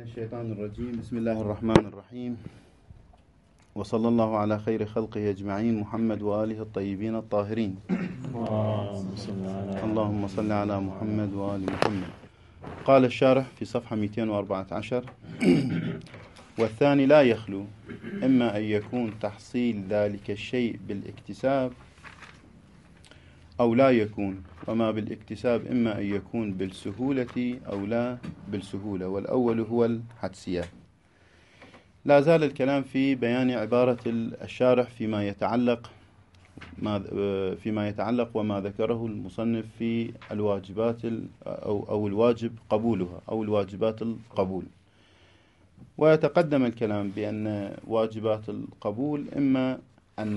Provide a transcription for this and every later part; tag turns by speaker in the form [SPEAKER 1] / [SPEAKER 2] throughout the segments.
[SPEAKER 1] الشيطان الرجيم. بسم الله الرحمن الرحيم، وصلى الله على خير خلقه أجمعين محمد وآله الطيبين الطاهرين. اللهم صل على محمد وآل محمد. قال الشارح في صفحة 214: والثاني لا يخلو إما أن يكون تحصيل ذلك الشيء بالاكتساب أو لا يكون، وما بالاكتساب إما أن يكون بالسهولة أو لا بالسهولة، والأول هو الحدسية. لا زال الكلام في بيان عبارة الشارح فيما يتعلق وما ذكره المصنف في الواجبات أو الواجب قبولها أو الواجبات القبول. ويتقدم الكلام بأن واجبات القبول إما أن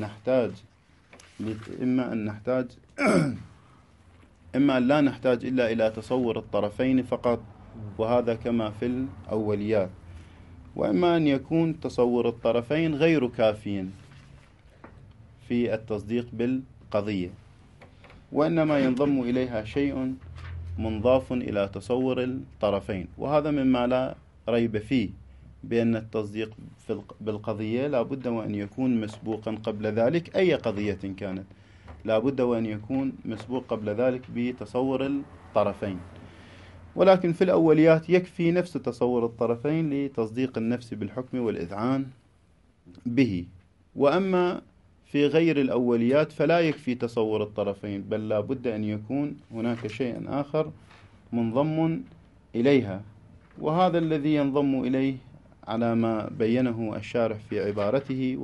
[SPEAKER 1] لا نحتاج إلا إلى تصور الطرفين فقط، وهذا كما في الأوليات، وإما أن يكون تصور الطرفين غير كافي في التصديق بالقضية، وإنما ينضم إليها شيء منضاف إلى تصور الطرفين. وهذا مما لا ريب فيه، بأن التصديق بالقضية لا بد وأن يكون مسبوقا قبل ذلك، أي قضية كانت لا بد وأن يكون مسبوق قبل ذلك بتصور الطرفين. ولكن في الأوليات يكفي نفس تصور الطرفين لتصديق النفس بالحكم والإذعان به، وأما في غير الأوليات فلا يكفي تصور الطرفين، بل لا بد أن يكون هناك شيء آخر منضم إليها، وهذا الذي ينضم إليه على ما بينه الشارح في عبارته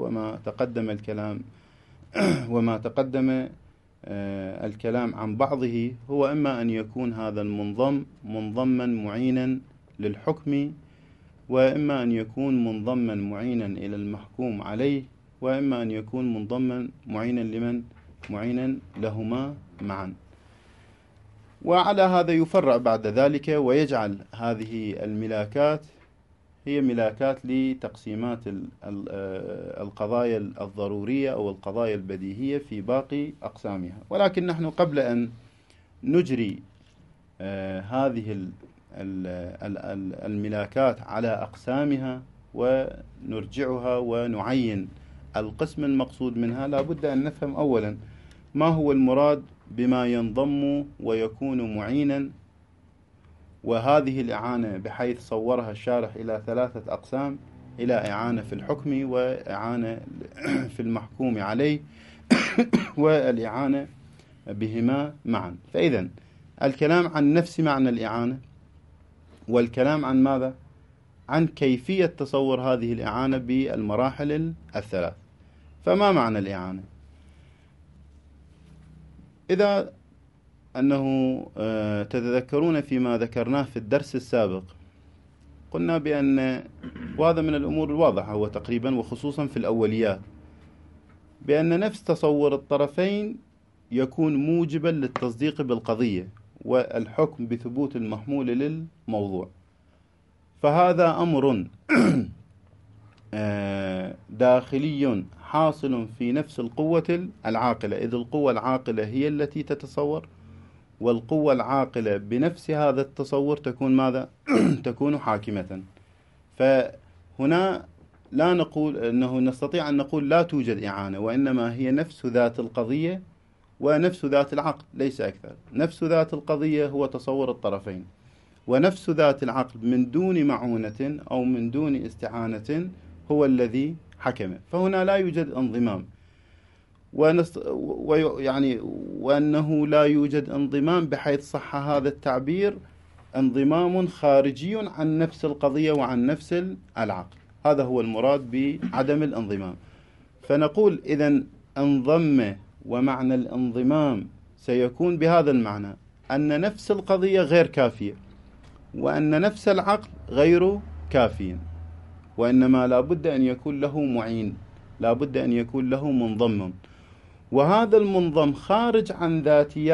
[SPEAKER 1] وما تقدم الكلام عن بعضه، هو إما أن يكون هذا المنضم منضما معينا للحكم، وإما أن يكون منضما معينا إلى المحكوم عليه، وإما أن يكون منضما معينا لهما معا. وعلى هذا يفرع بعد ذلك ويجعل هذه الملاكات هي ملاكات لتقسيمات القضايا الضرورية أو القضايا البديهية في باقي أقسامها. ولكن نحن قبل أن نجري هذه الملاكات على أقسامها ونرجعها ونعين القسم المقصود منها، لا بد أن نفهم أولا ما هو المراد بما ينضم ويكون معينا. وهذه الإعانة بحيث صورها الشارح إلى 3 أقسام: إلى إعانة في الحكم، وإعانة في المحكوم عليه، والإعانة بهما معا. فإذا الكلام عن نفس معنى الإعانة، والكلام عن ماذا؟ عن كيفية تصور هذه الإعانة بالمراحل 3. فما معنى الإعانة؟ إذا أنه تتذكرون فيما ذكرناه في الدرس السابق، قلنا بأن، وهذا من الأمور الواضحة هو تقريبا وخصوصا في الأوليات، بأن نفس تصور الطرفين يكون موجبا للتصديق بالقضية والحكم بثبوت المحمول للموضوع. فهذا أمر داخلي حاصل في نفس القوة العاقلة، إذ القوة العاقلة هي التي تتصور، والقوة العاقلة بنفس هذا التصور تكون ماذا؟ تكون حاكمة. فهنا لا نقول أنه نستطيع أن نقول لا توجد إعانة، وإنما هي نفس ذات القضية ونفس ذات العقل، ليس أكثر. نفس ذات القضية هو تصور الطرفين، ونفس ذات العقل من دون معونة أو من دون استعانة هو الذي حكم. فهنا لا يوجد انضمام، وأنه لا يوجد انضمام بحيث صح هذا التعبير انضمام خارجي عن نفس القضية وعن نفس العقل. هذا هو المراد بعدم الانضمام. فنقول إذن انضم، ومعنى الانضمام سيكون بهذا المعنى: أن نفس القضية غير كافية، وأن نفس العقل غير كافي، وإنما لا بد أن يكون له معين، لا بد أن يكون له منضم. وهذا المنضم خارج عن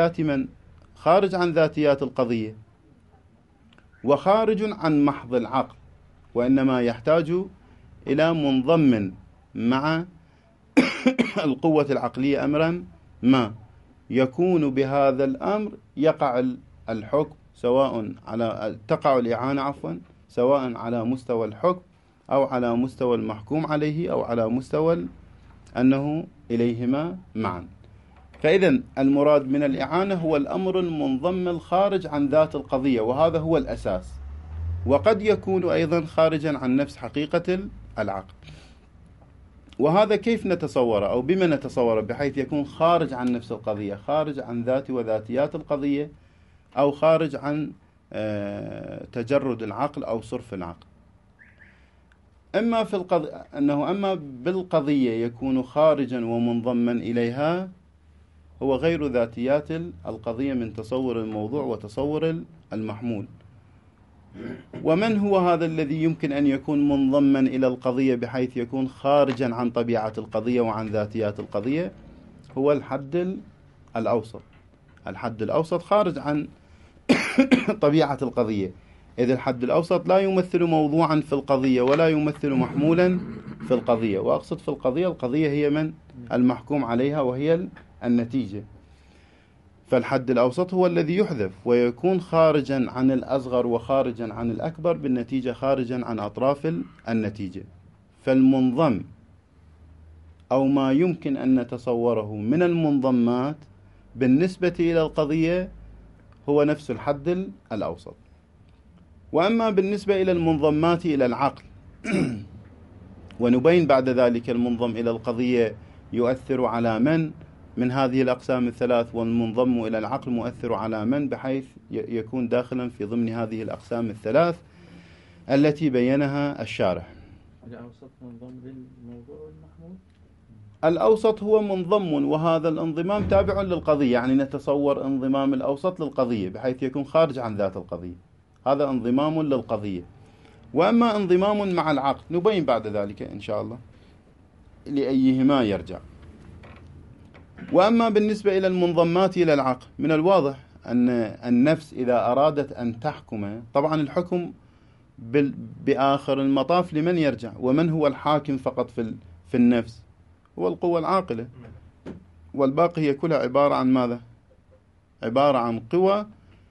[SPEAKER 1] ذاتيات القضية، وخارج عن محض العقل، وإنما يحتاج إلى منضم مع القوة العقلية أمرا ما يكون بهذا الأمر يقع الحكم، سواء تقع الإعانة سواء على مستوى الحكم أو على مستوى المحكوم عليه أو على مستوى أنه إليهما معا. فإذا المراد من الإعانة هو الأمر المنضم الخارج عن ذات القضية، وهذا هو الأساس، وقد يكون أيضا خارجا عن نفس حقيقة العقل. وهذا كيف نتصوره أو بما نتصوره؟ بحيث يكون خارج عن نفس القضية، خارج عن ذات وذاتيات القضية، أو خارج عن تجرد العقل أو صرف العقل. أما بالقضية يكون خارجا ومنضما إليها، هو غير ذاتيات القضية من تصور الموضوع وتصور المحمول. ومن هو هذا الذي يمكن أن يكون منضما إلى القضية بحيث يكون خارجا عن طبيعة القضية وعن ذاتيات القضية؟ هو الحد الأوسط. الحد الأوسط خارج عن طبيعة القضية، إذ الحد الأوسط لا يمثل موضوعا في القضية ولا يمثل محمولا في القضية. وأقصد في القضية هي من المحكوم عليها وهي النتيجة. فالحد الأوسط هو الذي يحذف ويكون خارجا عن الأصغر وخارجا عن الأكبر، بالنتيجة خارجا عن أطراف النتيجة. فالمنضم أو ما يمكن أن نتصوره من المنضمات بالنسبة إلى القضية هو نفس الحد الأوسط. وأما بالنسبة إلى المنضمات إلى العقل ونبين بعد ذلك المنضم إلى القضية يؤثر على من هذه الأقسام الثلاث، والمنضم إلى العقل مؤثر على من، بحيث يكون داخلا في ضمن هذه الأقسام الثلاث التي بينها الشارح.
[SPEAKER 2] الأوسط منضم للموضوع المحمول؟
[SPEAKER 1] الأوسط هو منضم، وهذا الانضمام تابع للقضية، يعني نتصور انضمام الأوسط للقضية بحيث يكون خارج عن ذات القضية، هذا انضمام للقضية. وأما انضمام مع العقل نبين بعد ذلك إن شاء الله لأيهما يرجع. وأما بالنسبة إلى المنضمات إلى العقل، من الواضح أن النفس إذا أرادت أن تحكم، طبعا الحكم بآخر المطاف لمن يرجع؟ ومن هو الحاكم فقط في النفس؟ هو القوة العاقلة، والباقي هي كلها عبارة عن ماذا؟ عبارة عن قوى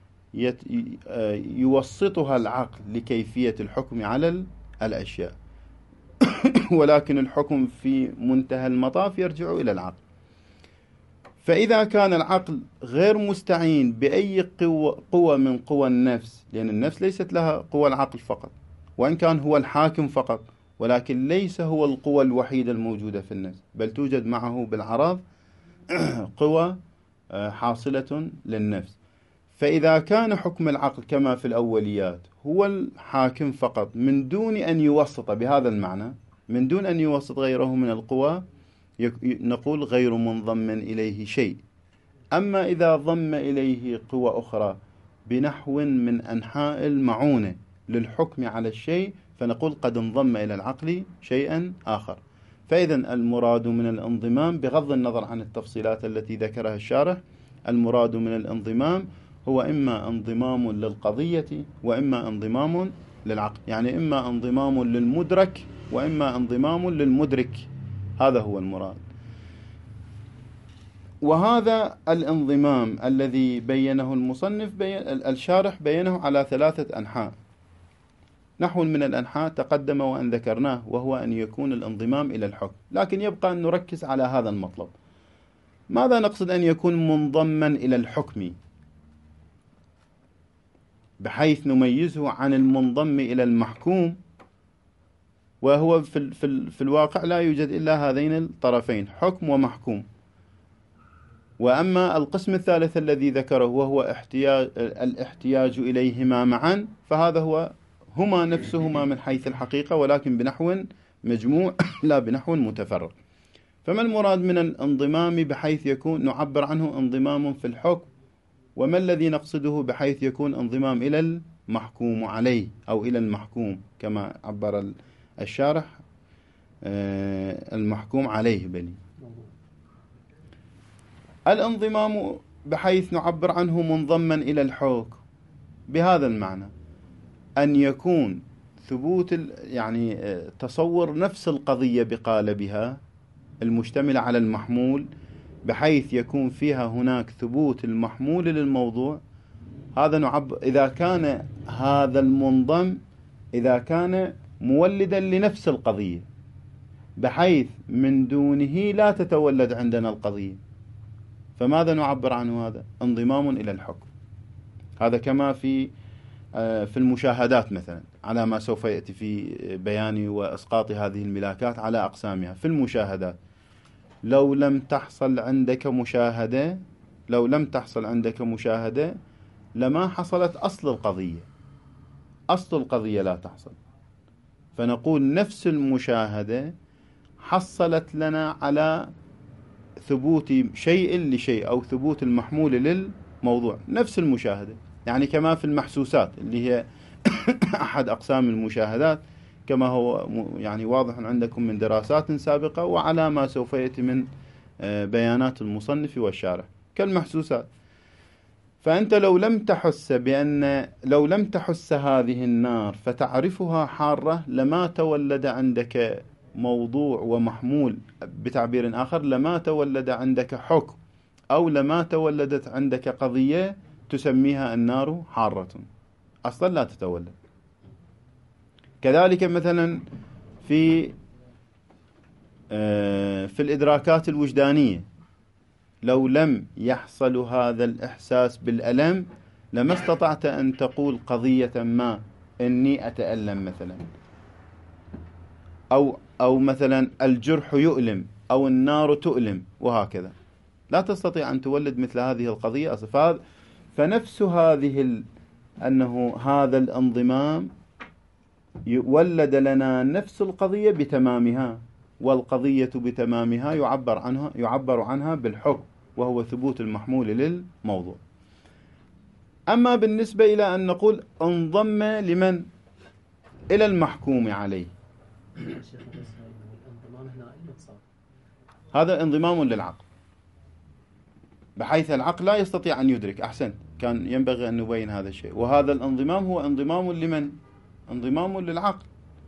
[SPEAKER 1] يوسطها العقل لكيفية الحكم على الأشياء ولكن الحكم في منتهى المطاف يرجع إلى العقل. فإذا كان العقل غير مستعين بأي قوة من قوى النفس، لأن النفس ليست لها قوى العقل فقط، وإن كان هو الحاكم فقط، ولكن ليس هو القوة الوحيدة الموجودة في النفس، بل توجد معه بالعراض قوى حاصلة للنفس. فإذا كان حكم العقل كما في الأوليات هو الحاكم فقط من دون أن يوسط، بهذا المعنى من دون أن يوسط غيره من القوى، نقول غير منضم إليه شيء. أما إذا ضم إليه قوى أخرى بنحو من أنحاء المعونة للحكم على الشيء، فنقول قد انضم إلى العقل شيئا آخر. فإذا المراد من الانضمام بغض النظر عن التفصيلات التي ذكرها الشارح، المراد من الانضمام هو إما انضمام للقضية وإما انضمام للعقل، يعني إما انضمام للمدرك وإما انضمام للمدرك، هذا هو المراد. وهذا الانضمام الذي بينه المصنف الشارح بينه على 3 أنحاء. نحو من الأنحاء تقدم وأن ذكرناه، وهو أن يكون الانضمام إلى الحكم، لكن يبقى أن نركز على هذا المطلب. ماذا نقصد أن يكون منضما إلى الحكم بحيث نميزه عن المنضم إلى المحكوم؟ وهو في الواقع لا يوجد إلا هذين الطرفين، حكم ومحكوم. وأما القسم الثالث الذي ذكره وهو الاحتياج إليهما معا، فهذا هما نفسهما من حيث الحقيقة، ولكن بنحو مجموع لا بنحو متفرق. فما المراد من الانضمام بحيث يكون نعبر عنه انضمام في الحكم، وما الذي نقصده بحيث يكون انضمام إلى المحكوم عليه أو إلى المحكوم كما عبر الشارح المحكوم عليه بني؟ الانضمام بحيث نعبر عنه منضما إلى الحكم بهذا المعنى، أن يكون ثبوت يعني تصور نفس القضية بقالبها المشتملة على المحمول، بحيث يكون فيها هناك ثبوت المحمول للموضوع. هذا نعبر إذا كان هذا المنضم إذا كان مولدا لنفس القضية بحيث من دونه لا تتولد عندنا القضية، فماذا نعبر عنه؟ هذا انضمام إلى الحكم. هذا كما في المشاهدات مثلا، على ما سوف يأتي في بيان وإسقاط هذه الملاكات على أقسامها. في المشاهدات لو لم تحصل عندك مشاهدة لما حصلت أصل القضية. أصل القضية لا تحصل، فنقول نفس المشاهدة حصلت لنا على ثبوت شيء لشيء أو ثبوت المحمول للموضوع. نفس المشاهدة، يعني كما في المحسوسات اللي هي أحد أقسام المشاهدات، كما هو يعني واضح عندكم من دراسات سابقة وعلى ما سوف يأتي من بيانات المصنف والشارح كالمحسوسات. فأنت لو لم تحس هذه النار فتعرفها حارة لما تولد عندك موضوع ومحمول، بتعبير آخر لما تولد عندك حكم أو لما تولدت عندك قضية تسميها النار حارة، أصلا لا تتولد. كذلك مثلا في الإدراكات الوجدانية، لو لم يحصل هذا الإحساس بالألم لما استطعت أن تقول قضية ما إني أتألم مثلا، أو مثلا الجرح يؤلم أو النار تؤلم وهكذا، لا تستطيع أن تولد مثل هذه القضية أصلا. فنفس أنه هذا الانضمام يولد لنا نفس القضية بتمامها، والقضية بتمامها يعبر عنها بالحكم، وهو ثبوت المحمول للموضوع. أما بالنسبة إلى أن نقول انضم لمن؟ إلى المحكوم عليه، هذا انضمام للعقل، بحيث العقل لا يستطيع أن يدرك. أحسن، كان ينبغي أن نبين هذا الشيء. وهذا الانضمام هو انضمام لمن؟ انضمام للعقل،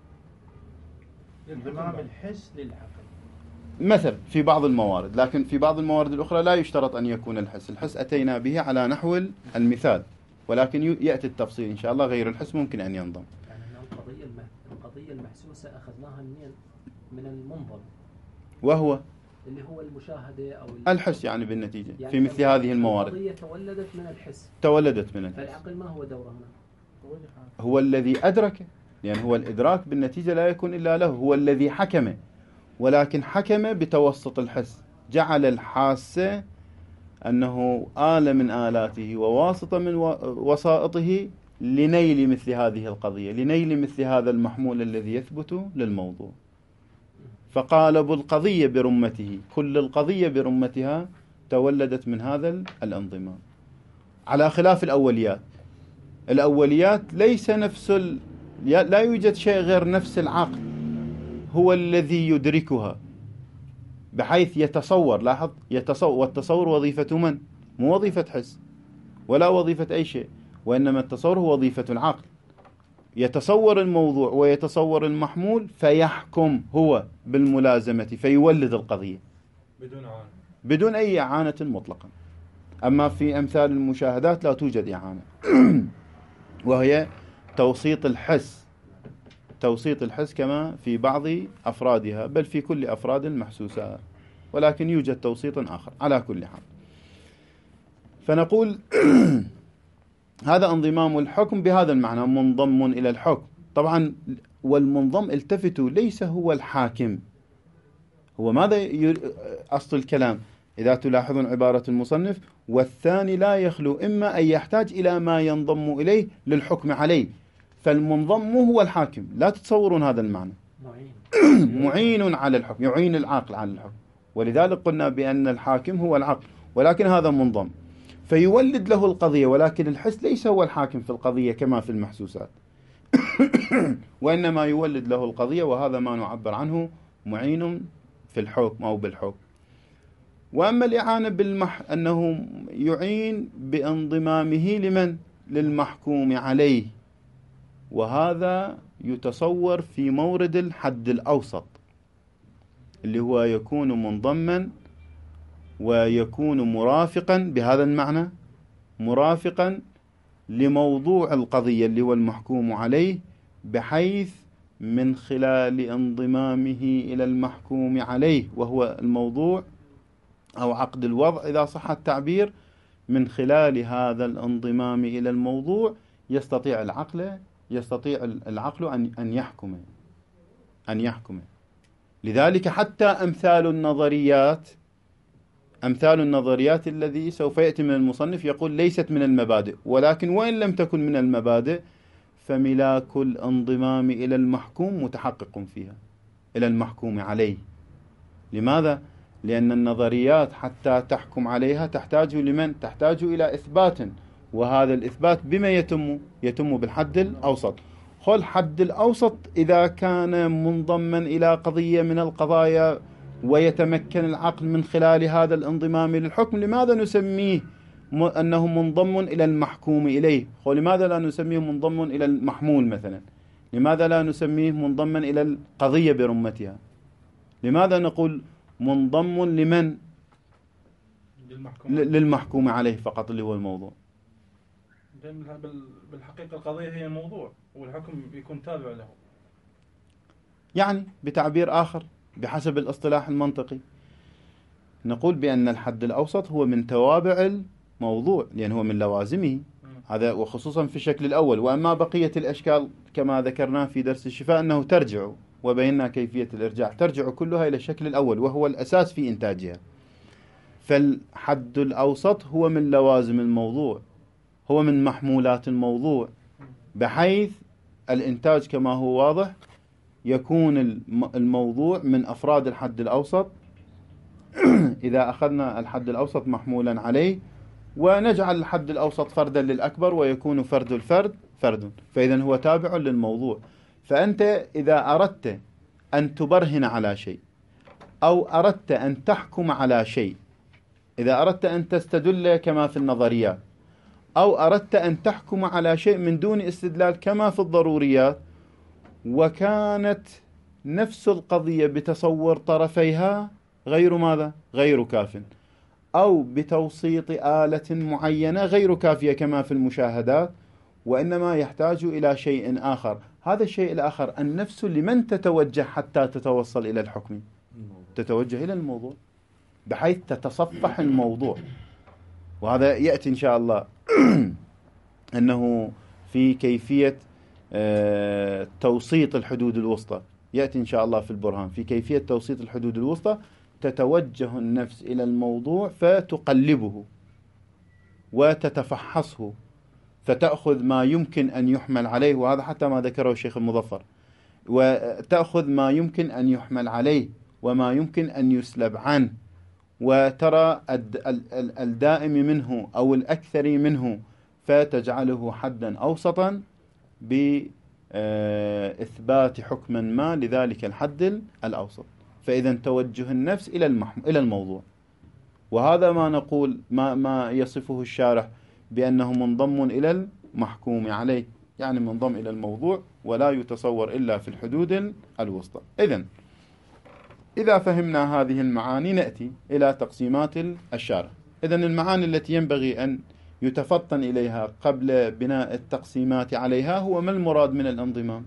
[SPEAKER 2] انضمام الحس للعقل
[SPEAKER 1] مثل في بعض الموارد، لكن في بعض الموارد الأخرى لا يشترط أن يكون الحس أتينا به على نحو المثال، ولكن يأتي التفصيل إن شاء الله. غير الحس ممكن أن ينضم.
[SPEAKER 3] يعني القضية المحسوسة أخذناها من المنظم،
[SPEAKER 1] وهو
[SPEAKER 3] اللي هو المشاهدة أو
[SPEAKER 1] الحس، يعني بالنتيجة يعني في مثل هذه الموارد
[SPEAKER 3] القضية تولدت من الحس. فالعقل ما هو دوره هنا؟
[SPEAKER 1] هو الذي أدرك، لأن هو الإدراك بالنتيجة لا يكون إلا له، هو الذي حكم، ولكن حكم بتوسط الحس، جعل الحاسة أنه آلة من آلاته وواسطة من وسائطه لنيل مثل هذه القضية، لنيل مثل هذا المحمول الذي يثبت للموضوع. فقالب القضية برمته، كل القضية برمتها تولدت من هذا الانضمام، على خلاف الأوليات ليس لا يوجد شيء غير نفس العقل هو الذي يدركها، بحيث يتصور. لاحظ، والتصور وظيفة من؟ مو وظيفة حس ولا وظيفة أي شيء، وإنما التصور هو وظيفة العقل. يتصور الموضوع ويتصور المحمول فيحكم هو بالملازمة فيولد القضية بدون أي إعانة مطلقا. أما في أمثال المشاهدات لا توجد إعانة وهي توسيط الحس كما في بعض أفرادها، بل في كل أفراد المحسوسات، ولكن يوجد توسيط آخر على كل حال. فنقول هذا انضمام الحكم بهذا المعنى، منضم إلى الحكم. طبعا والمنضم، التفتوا، ليس هو الحاكم. هو ماذا أصل الكلام؟ إذا تلاحظون عبارة المصنف، والثاني لا يخلو إما أن يحتاج إلى ما ينضم إليه للحكم عليه. فالمنضم مو هو الحاكم، لا تتصورون هذا المعنى. معين على الحكم، يعين العقل على الحكم، ولذلك قلنا بأن الحاكم هو العقل، ولكن هذا منضم فيولد له القضية، ولكن الحس ليس هو الحاكم في القضية كما في المحسوسات وإنما يولد له القضية، وهذا ما نعبر عنه معين في الحكم أو بالحكم. وأما الإعانة أنه يعين بانضمامه لمن؟ للمحكوم عليه، وهذا يتصور في مورد الحد الأوسط، اللي هو يكون منضما ويكون مرافقا، بهذا المعنى مرافقا لموضوع القضية اللي هو المحكوم عليه، بحيث من خلال انضمامه إلى المحكوم عليه وهو الموضوع أو عقد الوضع إذا صح التعبير، من خلال هذا الانضمام إلى الموضوع يستطيع العقل أن يحكم. لذلك حتى أمثال النظريات الذي سوف يأتي من المصنف يقول ليست من المبادئ، ولكن وإن لم تكن من المبادئ فملاك الانضمام إلى المحكوم متحقق فيها، إلى المحكوم عليه. لماذا؟ لأن النظريات حتى تحكم عليها تحتاج لمن؟ تحتاج إلى إثبات، وهذا الإثبات بما يتم بالحد الأوسط. الحد الأوسط إذا كان منضما إلى قضية من القضايا ويتمكن العقل من خلال هذا الانضمام للحكم، لماذا نسميه أنه منضم إلى المحكوم إليه؟ لماذا لا نسميه منضم إلى المحمول مثلا؟ لماذا لا نسميه منضما إلى القضية برمتها؟ لماذا نقول منضم لمن؟ للمحكوم عليه فقط اللي هو الموضوع.
[SPEAKER 2] بالحقيقة القضية هي الموضوع والحكم يكون تابع له.
[SPEAKER 1] يعني بتعبير آخر بحسب الاصطلاح المنطقي نقول بأن الحد الأوسط هو من توابع الموضوع، لأن هو من لوازمه، هذا وخصوصا في الشكل الأول. وأما بقية الأشكال كما ذكرنا في درس الشفاء أنه ترجع، وبينا كيفية الإرجاع، ترجع كلها إلى الشكل الأول وهو الأساس في إنتاجها. فالحد الأوسط هو من لوازم الموضوع، هو من محمولات الموضوع، بحيث الإنتاج كما هو واضح يكون الموضوع من أفراد الحد الأوسط إذا أخذنا الحد الأوسط محمولا عليه، ونجعل الحد الأوسط فردا للأكبر ويكون فرد الفرد فرد، فإذا هو تابع للموضوع. فأنت إذا أردت أن تبرهن على شيء أو أردت أن تحكم على شيء، إذا أردت أن تستدل كما في النظريات أو أردت أن تحكم على شيء من دون استدلال كما في الضروريات، وكانت نفس القضية بتصور طرفيها غير ماذا؟ غير كاف، أو بتوسيط آلة معينة غير كافية كما في المشاهدات، وإنما يحتاج إلى شيء آخر. هذا الشيء الآخر النفس لمن تتوجه حتى تتوصل إلى الحكم؟ تتوجه إلى الموضوع، بحيث تتصفح الموضوع. وهذا يأتي إن شاء الله أنه في كيفية توسيط الحدود الوسطى، يأتي إن شاء الله في البرهان في كيفية توسيط الحدود الوسطى. تتوجه النفس إلى الموضوع فتقلبه وتتفحصه، فتأخذ ما يمكن أن يحمل عليه، وهذا حتى ما ذكره الشيخ المظفر، وتأخذ ما يمكن أن يحمل عليه وما يمكن أن يسلب عنه، وترى الدائم منه أو الأكثر منه، فتجعله حدا أوسطا بإثبات حكم ما لذلك الحد الأوسط. فإذا توجه النفس إلى الموضوع، وهذا ما نقول ما يصفه الشارح بأنه منضم إلى المحكوم عليه، يعني منضم إلى الموضوع ولا يتصور إلا في الحدود الوسطى. إذا فهمنا هذه المعاني نأتي إلى تقسيمات الشارح. إذن المعاني التي ينبغي أن يتفطن إليها قبل بناء التقسيمات عليها هو ما المراد من الانضمام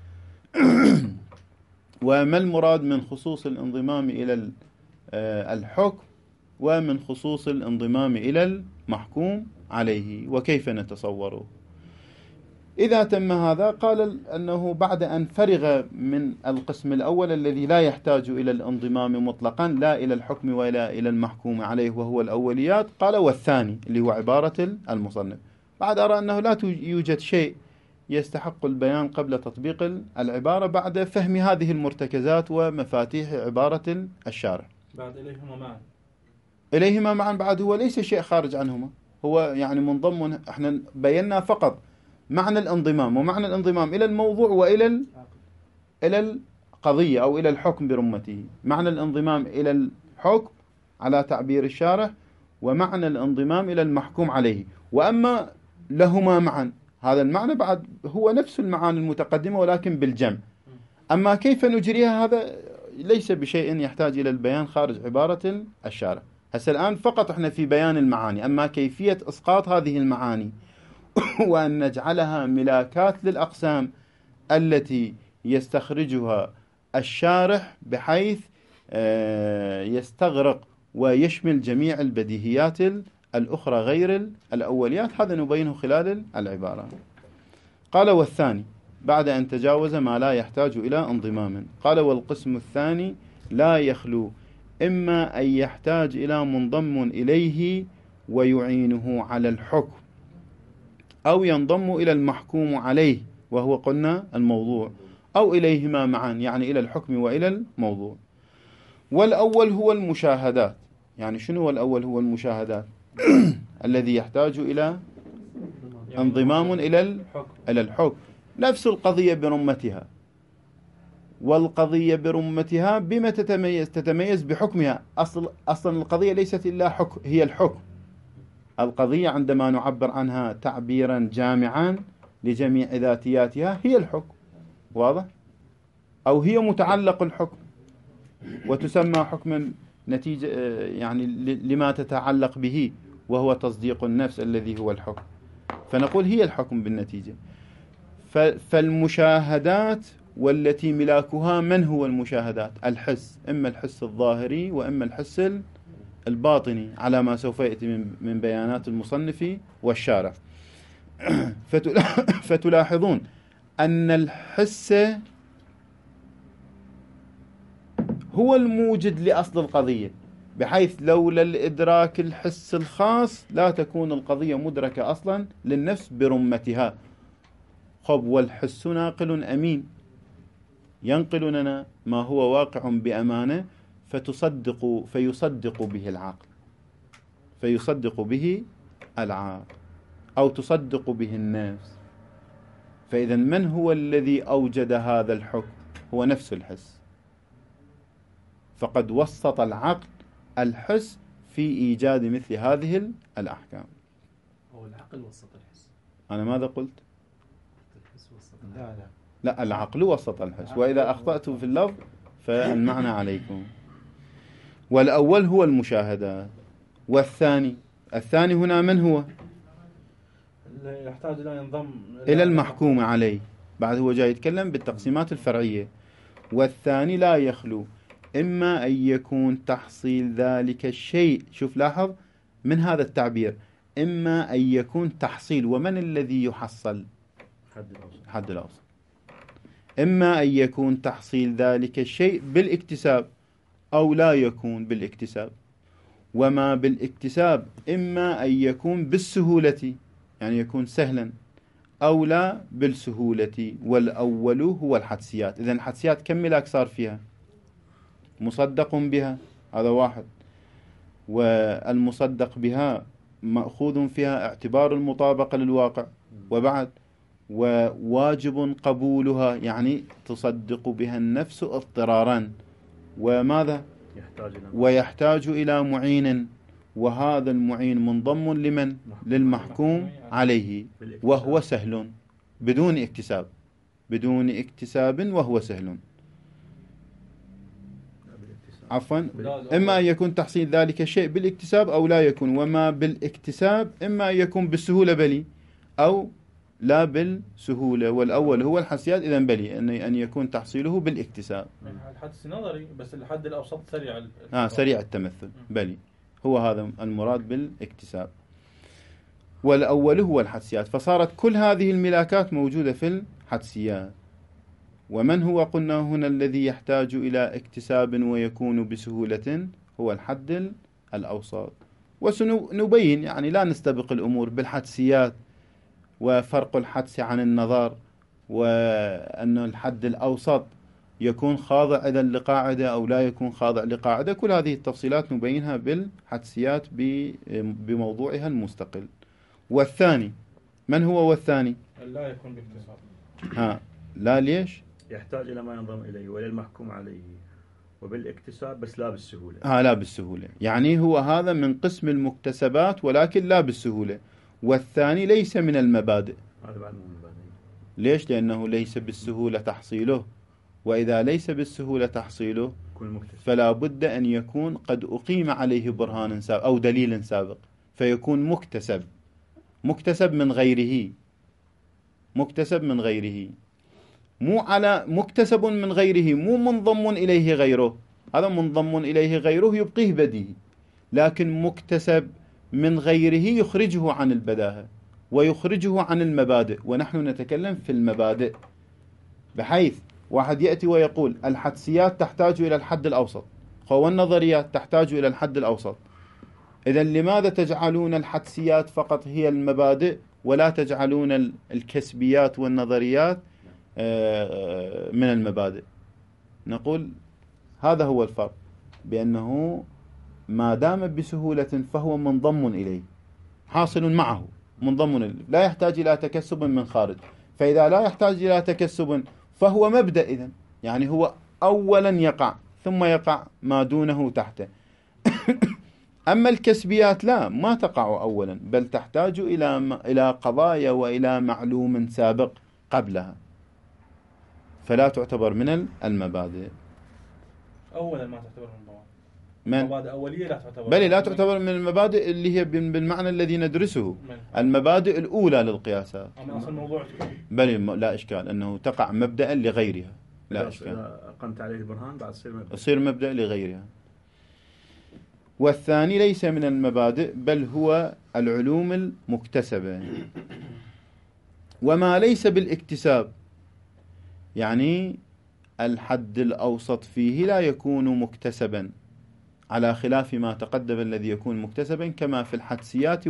[SPEAKER 1] وما المراد من خصوص الانضمام إلى الحكم ومن خصوص الانضمام إلى المحكوم عليه وكيف نتصوره. إذا تم هذا قال أنه بعد أن فرغ من القسم الأول الذي لا يحتاج إلى الانضمام مطلقا لا إلى الحكم ولا إلى المحكوم عليه وهو الأوليات، قال والثاني اللي هو عبارة المصنف. بعد أرى أنه لا يوجد شيء يستحق البيان قبل تطبيق العبارة بعد فهم هذه المرتكزات ومفاتيح عبارة الشارع.
[SPEAKER 2] بعد
[SPEAKER 1] إليهما معا بعد هو ليس شيء خارج عنهما، هو يعني منضم. احنا بينا فقط معنى الانضمام، ومعنى الانضمام إلى الموضوع وإلى القضية أو إلى الحكم برمته. معنى الانضمام إلى الحكم على تعبير الشارح، ومعنى الانضمام إلى المحكوم عليه. وأما لهما معا هذا المعنى بعد هو نفس المعاني المتقدمة ولكن بالجمع. أما كيف نجريها هذا ليس بشيء يحتاج إلى البيان خارج عبارة الشارح. هسه الآن فقط احنا في بيان المعاني، أما كيفية إسقاط هذه المعاني وأن نجعلها ملاكات للأقسام التي يستخرجها الشارح بحيث يستغرق ويشمل جميع البديهيات الأخرى غير الأوليات. هذا نبينه خلال العبارة. قال والثاني بعد أن تجاوز ما لا يحتاج إلى انضمام، قال والقسم الثاني لا يخلو إما أن يحتاج إلى منضم إليه ويعينه على الحكم، أو ينضم إلى المحكوم عليه وهو قلنا الموضوع، أو إليهما معا يعني إلى الحكم وإلى الموضوع. والأول هو المشاهدات. يعني شنو الأول؟ هو المشاهدات الذي يحتاج إلى انضمام إلى الحكم. نفس القضية برمتها، والقضية برمتها بما تتميز بحكمها. أصلا القضية ليست إلا حكم، هي الحكم. القضية عندما نعبر عنها تعبيرا جامعا لجميع ذاتياتها هي الحكم، واضح؟ أو هي متعلق الحكم، وتسمى حكما نتيجة يعني لما تتعلق به، وهو تصديق النفس الذي هو الحكم. فنقول هي الحكم بالنتيجة. فالمشاهدات والتي ملاكها من هو المشاهدات؟ الحس، إما الحس الظاهري وإما الحس الباطني على ما سوف يأتي من بيانات المصنف والشارع. فتلاحظون أن الحس هو الموجد لأصل القضية، بحيث لولا الإدراك الحس الخاص لا تكون القضية مدركة أصلا للنفس برمتها. خب والحس ناقل أمين ينقل لنا ما هو واقع بأمانة، فيصدق به العقل، أو تصدق به النفس. فإذا من هو الذي أوجد هذا الحكم؟ هو نفس الحس. فقد وسط العقل الحس في إيجاد مثل هذه الأحكام.
[SPEAKER 3] هو العقل وسط الحس.
[SPEAKER 1] أنا ماذا قلت؟
[SPEAKER 3] الحس وسط.
[SPEAKER 1] لا، العقل وسط الحس، وإذا أخطأت في اللفظ فالمعنى عليكم. والأول هو المشاهدات. والثاني هنا من هو؟
[SPEAKER 2] يحتاج إلى ينضم
[SPEAKER 1] إلى المحكوم عليه. بعد هو جاي يتكلم بالتقسيمات الفرعية. والثاني لا يخلو إما أن يكون تحصيل ذلك الشيء. شوف لاحظ من هذا التعبير، إما أن يكون تحصيل. ومن الذي يحصل؟ حد الأوسط. إما أن يكون تحصيل ذلك الشيء بالاكتساب أو لا يكون بالاكتساب. وما بالاكتساب إما أن يكون بالسهولة، يعني يكون سهلا، أو لا بالسهولة. والأول هو الحدسيات. إذن الحدسيات كم ملاك صار فيها؟ مصدق بها، هذا واحد. والمصدق بها مأخوذ فيها اعتبار المطابقة للواقع، وبعد وواجب قبولها، يعني تصدق بها النفس اضطرارا. وماذا؟ ويحتاج إلى معين، وهذا المعين منضم لمن؟ للمحكوم عليه، وهو سهل بدون اكتساب وهو سهل. عفوا، إما أن يكون تحصيل ذلك الشيء بالاكتساب أو لا يكون. وما بالاكتساب إما أن يكون بالسهولة بلي، أو لا بالسهولة. والأول هو الحدسيات، إذن بلي أن يكون تحصيله بالاكتساب.
[SPEAKER 2] الحدس نظري، بس الحد الأوسط سريع
[SPEAKER 1] سريع التمثل، بلي هو هذا المراد بالاكتساب. والأول هو الحدسيات. فصارت كل هذه الملاكات موجودة في الحدسيات. ومن هو قلنا هنا الذي يحتاج إلى اكتساب ويكون بسهولة؟ هو الحد الأوسط. وسنبين، يعني لا نستبق الأمور بالحدسيات، وفرق الحدس عن النظر، وأن الحد الأوسط يكون خاضع إذا لقاعدة أو لا يكون خاضع لقاعدة. كل هذه التفصيلات نبينها بالحدسيات بموضوعها المستقل. والثاني من هو؟ والثاني
[SPEAKER 2] لا يكون باكتساب.
[SPEAKER 1] لا، ليش؟
[SPEAKER 4] يحتاج إلى ما ينضم إليه وللمحكوم عليه وبالاكتساب، بس لا بالسهولة.
[SPEAKER 1] لا بالسهولة، يعني هو هذا من قسم المكتسبات ولكن لا بالسهولة. والثاني ليس من المبادئ.
[SPEAKER 4] هذا بعد من المبادئ.
[SPEAKER 1] ليش؟ لأنه ليس بالسهولة تحصيله. وإذا ليس بالسهولة تحصيله فلا بد أن يكون قد أقيم عليه برهان سابق أو دليل سابق، فيكون مكتسب من غيره. مو على مكتسب من غيره، مو منضم إليه غيره. هذا منضم إليه غيره يبقيه بديهي، لكن مكتسب من غيره يخرجه عن البداهة ويخرجه عن المبادئ، ونحن نتكلم في المبادئ، بحيث واحد يأتي ويقول الحدسيات تحتاج إلى الحد الأوسط والنظريات تحتاج إلى الحد الأوسط. إذن لماذا تجعلون الحدسيات فقط هي المبادئ ولا تجعلون الكسبيات والنظريات من المبادئ؟ نقول هذا هو الفرق، بأنه ما دام بسهولة فهو منضم إليه، حاصل معه، منضم إليه، لا يحتاج إلى تكسب من خارج. فإذا لا يحتاج إلى تكسب فهو مبدأ إذن، يعني هو أولا يقع ثم يقع ما دونه تحته. أما الكسبيات لا، ما تقع أولا، بل تحتاج إلى قضايا وإلى معلوم سابق قبلها، فلا تعتبر من المبادئ.
[SPEAKER 2] أولا ما تعتبر من المبادئ.
[SPEAKER 1] من
[SPEAKER 2] مبادئ أولية لا تعتبر،
[SPEAKER 1] بل لا تعتبر من المبادئ اللي هي بالمعنى الذي ندرسه، المبادئ الأولى للقياسات.
[SPEAKER 2] أما أصل الموضوع
[SPEAKER 1] بل لا إشكال أنه تقع مبدأ لغيرها، لا إشكال.
[SPEAKER 4] أقمت عليه البرهان بعد
[SPEAKER 1] يصير مبدأ لغيرها. والثاني ليس من المبادئ بل هو العلوم المكتسبة. وما ليس بالاكتساب، يعني الحد الأوسط فيه لا يكون مكتسبا، على خلاف ما تقدم الذي يكون مكتسبا كما في الحدسيات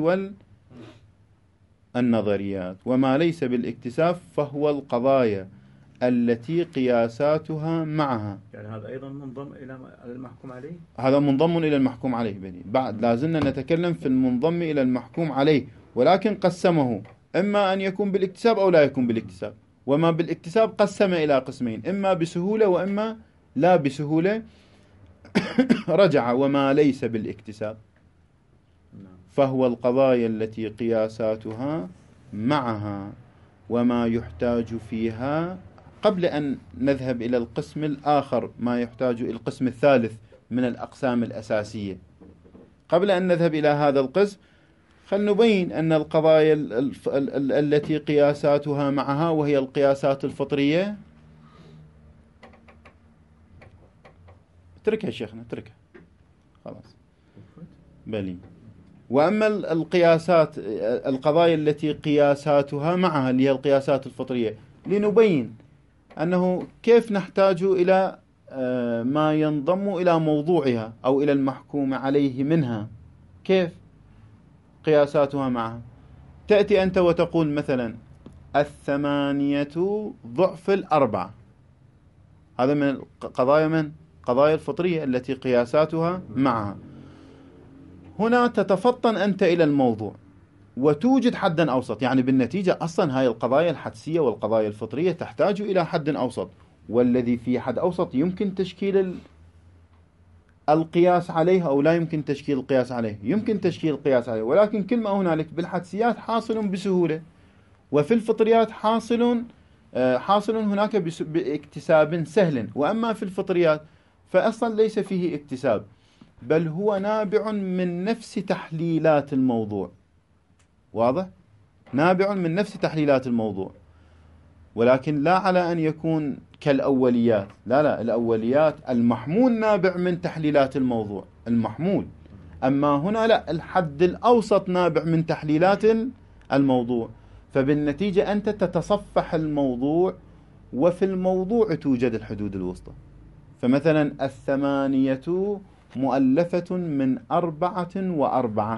[SPEAKER 1] والنظريات. وما ليس بالاكتساب فهو القضايا التي قياساتها معها.
[SPEAKER 4] يعني هذا أيضا منضم إلى المحكوم عليه؟
[SPEAKER 1] هذا منضم إلى المحكوم عليه بني. بعد لازلنا نتكلم في المنضم إلى المحكوم عليه، ولكن قسمه إما أن يكون بالاكتساب أو لا يكون بالاكتساب. وما بالاكتساب قسم إلى قسمين، إما بسهولة وإما لا بسهولة. رجع وما ليس بالاكتساب فهو القضايا التي قياساتها معها وما يحتاج فيها. قبل أن نذهب إلى القسم الآخر، ما يحتاج إلى القسم الثالث من الأقسام الأساسية، قبل أن نذهب إلى هذا القسم نبين أن القضايا التي قياساتها معها وهي القياسات الفطرية. اتركها شيخنا، اتركها خلاص. بلي. وأما القياسات، القضايا التي قياساتها معها اللي هي القياسات الفطرية، لنبين أنه كيف نحتاج إلى ما ينضم إلى موضوعها أو إلى المحكوم عليه منها. كيف قياساتها معها؟ تأتي أنت وتقول مثلا 8 ضعف 4. هذا من قضايا الفطرية التي قياساتها معها. هنا تتفطن أنت إلى الموضوع وتوجد حدا أوسط، يعني بالنتيجة أصلا هاي القضايا الحدسية والقضايا الفطرية تحتاج إلى حد أوسط، والذي في حد أوسط يمكن تشكيل القياس عليه أو لا يمكن تشكيل القياس عليه. يمكن تشكيل القياس عليه، ولكن كل ما هنالك بالحدسيات حاصل بسهولة، وفي الفطريات حاصل هناك باكتساب سهل. وأما في الفطريات فأصلا ليس فيه اكتساب، بل هو نابع من نفس تحليلات الموضوع. واضح؟ نابع من نفس تحليلات الموضوع، ولكن لا على أن يكون كالأوليات. لا، الأوليات المحمول نابع من تحليلات الموضوع، المحمول. أما هنا لا، الحد الأوسط نابع من تحليلات الموضوع. فبالنتيجة أنت تتصفح الموضوع، وفي الموضوع توجد الحدود الوسطى. فمثلا 8 مؤلفة من 4 و4،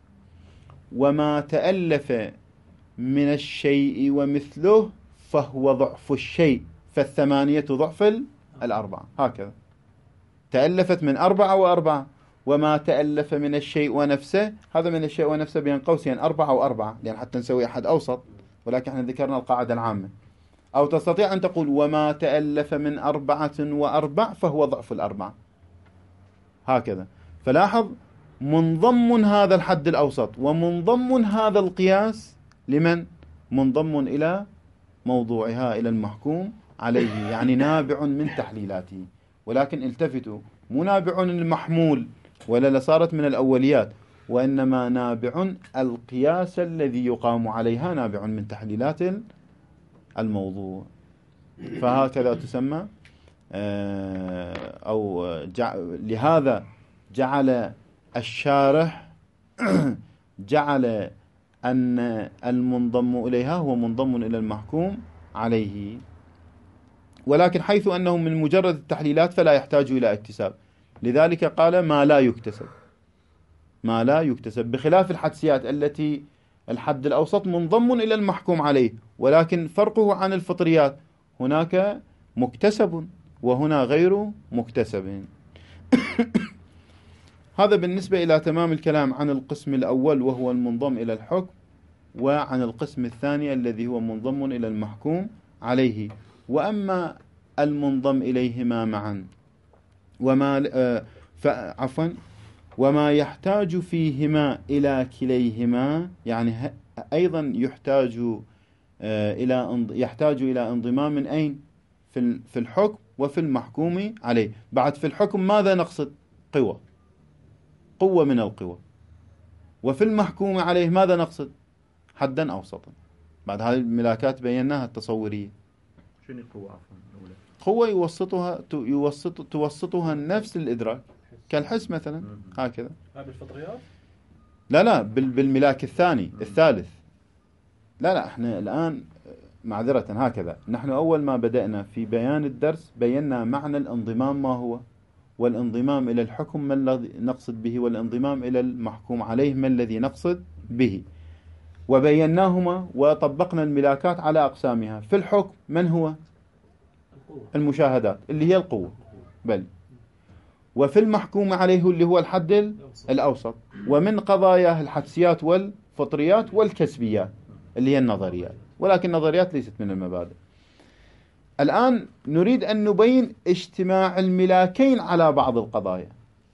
[SPEAKER 1] وما تألف من الشيء ومثله فهو ضعف الشيء، فالثمانية ضعف 4. هكذا تألفت من 4 و4، وما تألف من الشيء ونفسه، هذا من الشيء ونفسه بين قوسين 4 و4، لأن حتى نسوي أحد أوسط، ولكن احنا ذكرنا القاعدة العامة. أو تستطيع أن تقول وما تألف من 4 و4 فهو ضعف 4. هكذا. فلاحظ منضم هذا الحد الأوسط ومنضم هذا القياس لمن؟ منضم إلى موضوعها، إلى المحكوم عليه، يعني نابع من تحليلاته. ولكن التفتوا، مو نابع المحمول ولا صارت من الأوليات، وإنما نابع القياس الذي يقام عليها نابع من تحليلات الموضوع. فهكذا تسمى لهذا جعل الشارح جعل أن المنضم إليها هو منضم إلى المحكوم عليه، ولكن حيث أنه من مجرد التحليلات فلا يحتاج إلى اكتساب، لذلك قال ما لا يكتسب، ما لا يكتسب، بخلاف الحدسيات التي الحد الأوسط منضم إلى المحكوم عليه، ولكن فرقه عن الفطريات هناك مكتسب وهنا غير مكتسب. هذا بالنسبة إلى تمام الكلام عن القسم الأول وهو المنضم إلى الحكم، وعن القسم الثاني الذي هو منضم إلى المحكوم عليه. وأما المنضم إليهما معا وما يحتاج فيهما إلى كليهما، يعني أيضا يحتاج إلى انضمام من أين؟ في الحكم وفي المحكوم عليه. بعد في الحكم ماذا نقصد؟ قوة من القوة. وفي المحكوم عليه ماذا نقصد؟ حدا أوسطا. بعد هذه الملاكات بيناها التصورية.
[SPEAKER 4] شنو قوة عفوا؟
[SPEAKER 1] قوة توسطها النفس الإدراك، كالحس مثلا هكذا.
[SPEAKER 2] بالفطريات؟
[SPEAKER 1] لا بالملاك الثالث. لا احنا الآن معذرة هكذا، نحن أول ما بدأنا في بيان الدرس بينا معنى الانضمام ما هو، والانضمام إلى الحكم ما الذي نقصد به، والانضمام إلى المحكوم عليه ما الذي نقصد به، وبيناهما وطبقنا الملاكات على أقسامها. في الحكم من هو؟ المشاهدات اللي هي القوة، وفي المحكوم عليه اللي هو الحد الأوسط، ومن قضاياه الحدسيات والفطريات والكسبيات اللي هي النظريات، ولكن النظريات ليست من المبادئ. الآن نريد أن نبين اجتماع الملاكين على بعض القضايا،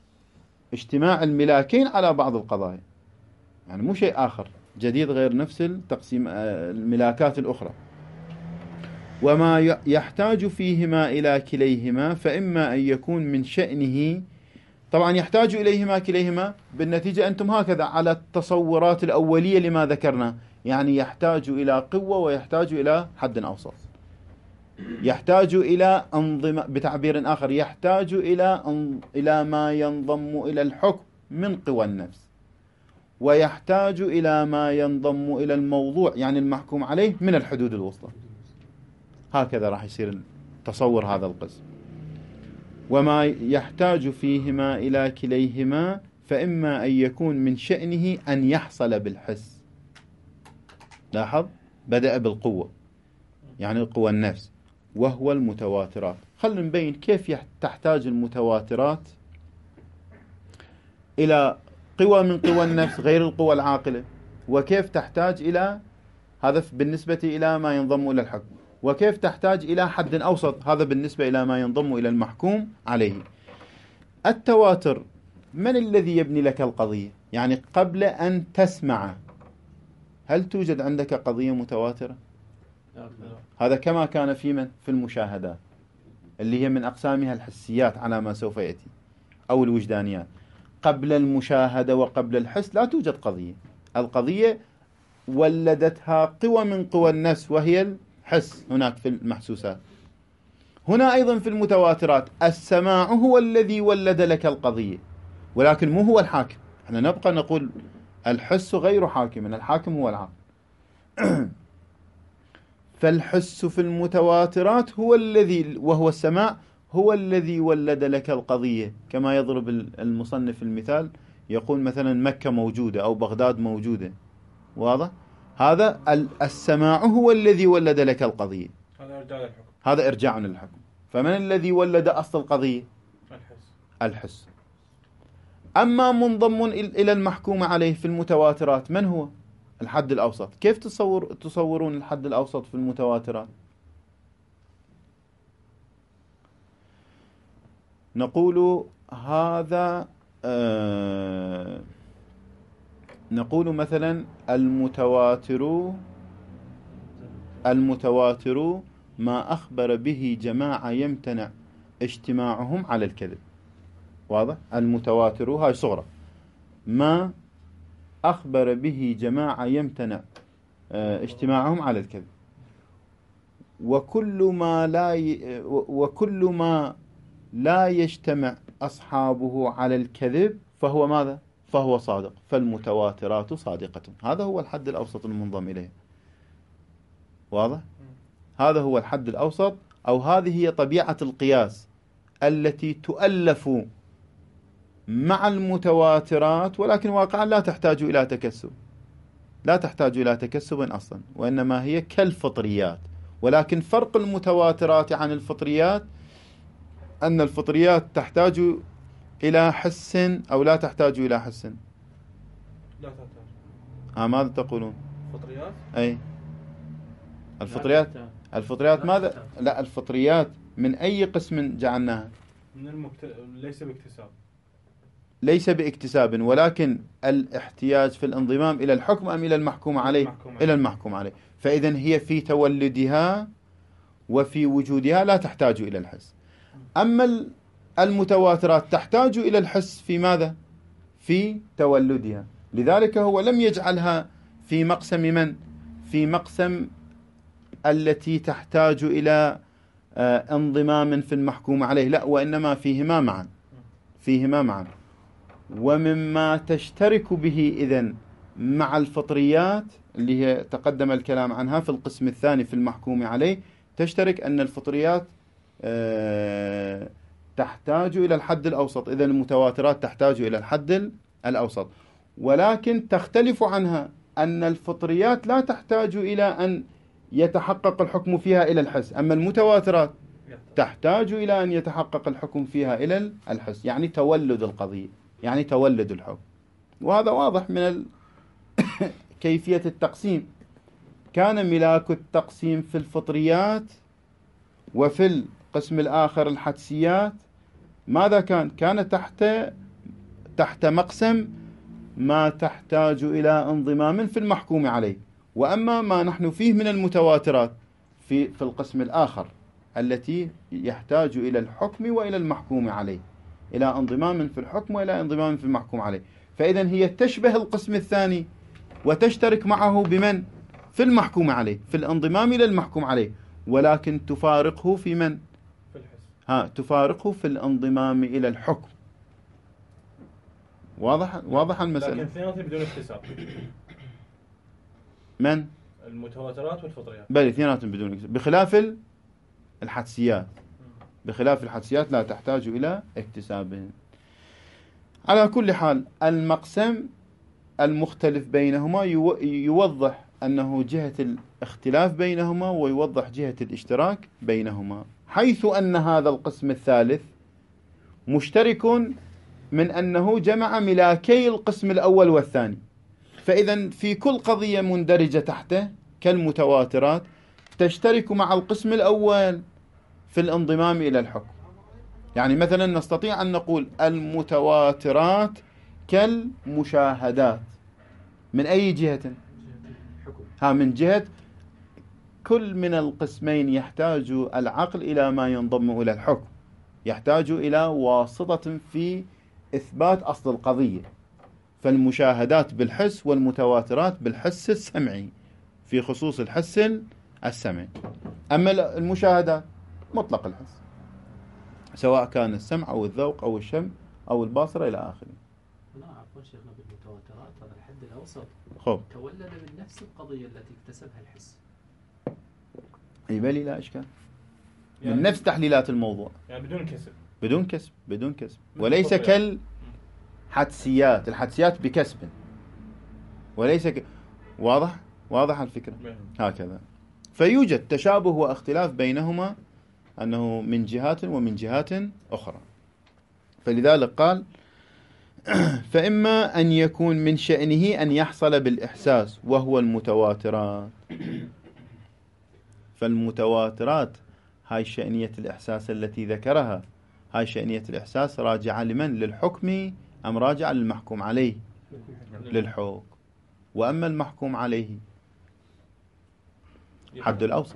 [SPEAKER 1] يعني مو شيء آخر جديد غير نفس التقسيم الملاكات الأخرى. وما يحتاج فيهما إلى كليهما فإما أن يكون من شأنه، طبعا يحتاج إليهما كليهما بالنتيجة أنتم هكذا على التصورات الأولية لما ذكرنا، يعني يحتاج إلى قوة ويحتاج إلى حد أوسط، يحتاج إلى أنظمة، بتعبير آخر يحتاج إلى ما ينضم إلى الحكم من قوى النفس، ويحتاج إلى ما ينضم إلى الموضوع يعني المحكوم عليه من الحدود الوسطى. هكذا راح يصير تصور هذا القسم. وما يحتاج فيهما إلى كليهما فإما أن يكون من شأنه أن يحصل بالحس. لاحظ بدأ بالقوة، يعني قوى النفس، وهو المتواترات. خلنا نبين كيف تحتاج المتواترات إلى قوى من قوى النفس غير القوى العاقلة، وكيف تحتاج إلى هذا بالنسبة إلى ما ينضم إلى الحكم، وكيف تحتاج إلى حد أوسط، هذا بالنسبة إلى ما ينضم إلى المحكوم عليه. التواتر من الذي يبني لك القضية؟ يعني قبل أن تسمع هل توجد عندك قضية متواترة؟ هذا كما كان في المشاهدات اللي هي من أقسامها الحسيات على ما سوف يأتي، أو الوجدانيات. قبل المشاهدة وقبل الحس لا توجد قضية، القضية ولدتها قوى من قوى النفس وهي الحس هناك في المحسوسات. هنا أيضا في المتواترات السماع هو الذي ولد لك القضية، ولكن مو هو الحاكم. احنا نبقى نقول الحس غير حاكم، الحاكم هو العاقل. فالحس في المتواترات هو الذي، وهو السماع هو الذي ولد لك القضية، كما يضرب المصنف المثال يقول مثلا مكة موجودة أو بغداد موجودة، واضح؟ هذا السماع هو الذي ولد لك القضية، هذا إرجاع للحكم. فمن الذي ولد أصل القضية؟ الحس. أما منضم إلى المحكوم عليه في المتواترات من هو؟ الحد الأوسط. كيف تصورون الحد الأوسط في المتواترات؟ نقول هذا نقول مثلا المتواتر ما أخبر به جماعة يمتنع اجتماعهم على الكذب. واضح؟ المتواتر هاي صغرى، ما أخبر به جماعة يمتنع اجتماعهم على الكذب. وكل ما لا يجتمع أصحابه على الكذب فهو ماذا؟ فهو صادق. فالمتواترات صادقة. هذا هو الحد الأوسط المنضم إليه. واضح؟ هذا هو الحد الأوسط، أو هذه هي طبيعة القياس التي تؤلف مع المتواترات، ولكن واقعا لا تحتاج إلى تكسب، لا تحتاج إلى تكسب أصلا، وإنما هي كالفطريات. ولكن فرق المتواترات عن الفطريات أن الفطريات تحتاج إلى حس أو لا تحتاج إلى حس.
[SPEAKER 2] لا تحتاج.
[SPEAKER 1] ماذا تقولون؟
[SPEAKER 2] فطريات؟
[SPEAKER 1] أي الفطريات ماذا؟ لا، الفطريات من أي قسم جعلناها؟
[SPEAKER 2] ليس باكتساب.
[SPEAKER 1] ليس باكتساب، ولكن الاحتياج في الانضمام إلى الحكم أم إلى المحكوم عليه؟ إلى المحكوم عليه. فإذن هي في تولدها وفي وجودها لا تحتاج إلى الحس. أما المتواترات تحتاج إلى الحس في ماذا؟ في تولدها. لذلك هو لم يجعلها في مقسم من؟ في مقسم التي تحتاج إلى انضمام في المحكوم عليه، لا، وإنما فيهما معا، فيهما معا. ومما تشترك به إذن مع الفطريات اللي هي تقدم الكلام عنها في القسم الثاني في المحكوم عليه، تشترك أن الفطريات تحتاج إلى الحد الأوسط. إذن المتواترات تحتاج إلى الحد الأوسط، ولكن تختلف عنها أن الفطريات لا تحتاج إلى أن يتحقق الحكم فيها إلى الحس، أما المتواترات تحتاج إلى أن يتحقق الحكم فيها إلى الحس، يعني تولد القضية، يعني تولد الحكم. وهذا واضح من كيفية التقسيم. كان ملاك التقسيم في الفطريات وفي القسم الآخر الحدسيات ماذا كان؟ كان تحت مقسم ما تحتاج إلى انضمام في المحكوم عليه. وأما ما نحن فيه من المتواترات في القسم الآخر التي يحتاج إلى الحكم وإلى المحكوم عليه، إلى انضمام في الحكم وإلى انضمام في المحكوم عليه. فإذا هي تشبه القسم الثاني وتشترك معه بمن؟ في المحكوم عليه، في الانضمام إلى المحكوم عليه، ولكن تفارقه في من؟
[SPEAKER 2] في الحس.
[SPEAKER 1] تفارقه في الانضمام إلى الحكم. واضح المسألة.
[SPEAKER 2] لكن اثنيناتهم بدون اكتساب.
[SPEAKER 1] من؟
[SPEAKER 2] المتواترات والفطريات.
[SPEAKER 1] بل اثنيناتهم بدون اكتساب، بخلاف الحدسيات. بخلاف الحدسيات لا تحتاج إلى اكتساب. على كل حال المقسم المختلف بينهما يوضح أنه جهة الاختلاف بينهما ويوضح جهة الاشتراك بينهما، حيث أن هذا القسم الثالث مشترك من أنه جمع ملاكي القسم الأول والثاني. فإذا في كل قضية مندرجة تحته كالمتواترات تشترك مع القسم الأول في الانضمام إلى الحكم. يعني مثلا نستطيع أن نقول المتواترات كالمشاهدات. من أي جهة؟ من جهة كل من القسمين يحتاج العقل إلى ما ينضم إلى الحكم، يحتاج إلى واسطة في إثبات أصل القضية. فالمشاهدات بالحس والمتواترات بالحس السمعي، في خصوص الحس السمعي. أما المشاهدات مطلق الحس، سواء كان السمع أو الذوق أو الشم أو البصر إلى آخره.
[SPEAKER 3] لا عفوا شيخنا، بالمتواترات هذا الحد الأوسط تولد من نفس القضية التي اكتسبها الحس.
[SPEAKER 1] أي بلي لا إشكال، يعني من نفس تحليلات الموضوع،
[SPEAKER 2] يعني بدون كسب.
[SPEAKER 1] بدون كسب وليس كالحدسيات. الحدسيات بكسب وليس واضح الفكرة. هكذا. فيوجد تشابه واختلاف بينهما، أنه من جهات ومن جهات أخرى. فلذلك قال فإما أن يكون من شأنه أن يحصل بالإحساس وهو المتواترات. فالمتواترات هاي شأنية الإحساس التي ذكرها، هاي شأنية الإحساس راجعة لمن؟ للحكم أم راجعة للمحكوم عليه؟ للحكم. وأما المحكوم عليه حد الأوسط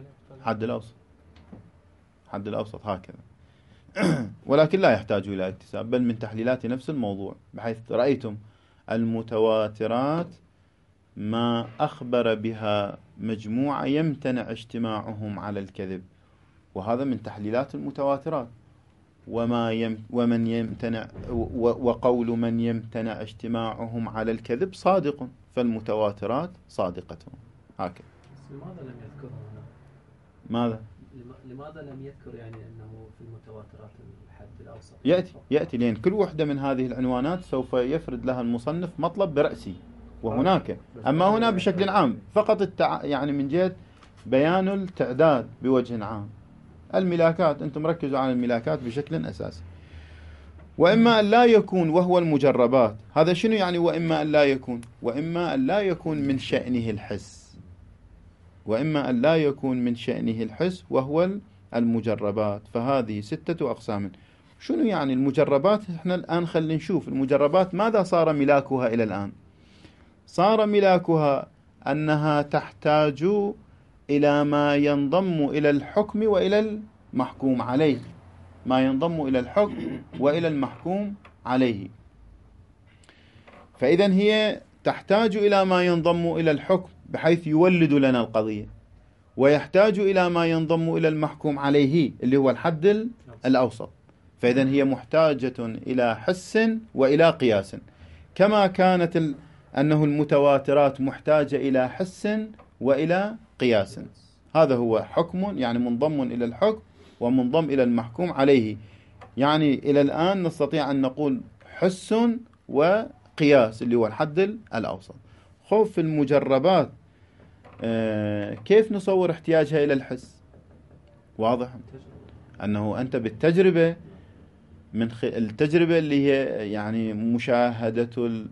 [SPEAKER 1] هكذا. ولكن لا يحتاج إلى اكتساب، بل من تحليلات نفس الموضوع، بحيث رأيتم المتواترات ما أخبر بها مجموعة يمتنع اجتماعهم على الكذب، وهذا من تحليلات المتواترات. ومن يمتنع وقول من يمتنع اجتماعهم على الكذب صادق، فالمتواترات صادقة. هكذا.
[SPEAKER 3] لماذا لم يذكر هنا؟
[SPEAKER 1] ماذا؟
[SPEAKER 3] لماذا لم يذكر يعني أنه في المتواترات الحد الأوسط؟
[SPEAKER 1] يأتي لأن كل وحدة من هذه العنوانات سوف يفرد لها المصنف مطلب برأسي، وهناك أما هنا بشكل عام فقط يعني من جهة بيان التعداد بوجه عام. الملاكات أنتم ركزوا على الملاكات بشكل أساسي. وإما أن لا يكون وهو المجربات، هذا شنو يعني وإما أن لا يكون؟ وإما أن لا يكون من شأنه الحس، وإما أن لا يكون من شأنه الحس وهو المجربات، فهذه 6 أقسام. شنو يعني المجربات؟ احنا الآن خلينا نشوف المجربات ماذا صار ملاكها إلى الآن. صار ملاكها أنها تحتاج إلى ما ينضم إلى الحكم وإلى المحكوم عليه، ما ينضم إلى الحكم وإلى المحكوم عليه. فإذا هي تحتاج إلى ما ينضم إلى الحكم بحيث يولد لنا القضية، ويحتاج إلى ما ينضم إلى المحكوم عليه اللي هو الحد الأوسط. فإذا هي محتاجة إلى حس وإلى قياس، كما كانت أنه المتواترات محتاجة إلى حس وإلى قياس. هذا هو حكم يعني منضم إلى الحكم ومنضم إلى المحكوم عليه. يعني إلى الآن نستطيع أن نقول حس وقياس اللي هو الحد الأوسط. خوف المجربات كيف نصور احتياجها إلى الحس؟ واضح أنه أنت بالتجربة من التجربة اللي هي يعني مشاهدة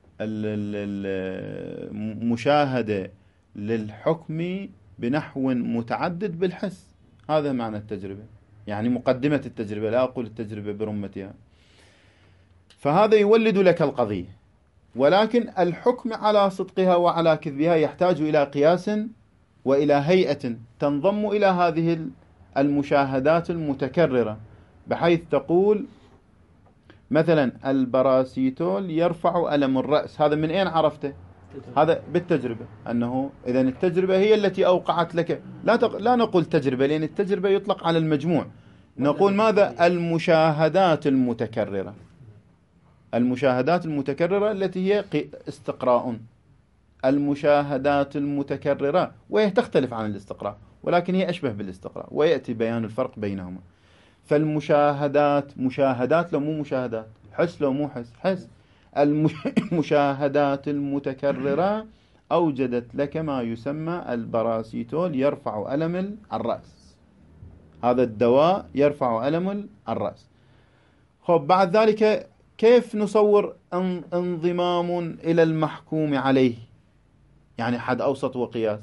[SPEAKER 1] المشاهدة للحكم بنحو متعدد بالحس، هذا معنى التجربة، يعني مقدمة التجربة، لا أقول التجربة برمتها. فهذا يولد لك القضية، ولكن الحكم على صدقها وعلى كذبها يحتاج إلى قياس وإلى هيئة تنضم إلى هذه المشاهدات المتكررة، بحيث تقول مثلا البراسيتول يرفع ألم الرأس. هذا من أين عرفته؟ هذا بالتجربة، أنه إذن التجربة هي التي أوقعت لك. لا نقول تجربة، لأن التجربة يطلق على المجموع. نقول ماذا؟ المشاهدات المتكررة. المشاهدات المتكررة التي هي استقراء. المشاهدات المتكررة، وهي تختلف عن الاستقراء ولكن هي أشبه بالاستقراء، ويأتي بيان الفرق بينهما. فالمشاهدات مشاهدات لو مو مشاهدات، حس لو مو حس. المشاهدات المتكررة أوجدت لك ما يسمى البراسيتول يرفع ألم الرأس. هذا الدواء يرفع ألم الرأس. خب بعد ذلك كيف نصور انضمام إلى المحكوم عليه؟ يعني حد أوسط وقياس.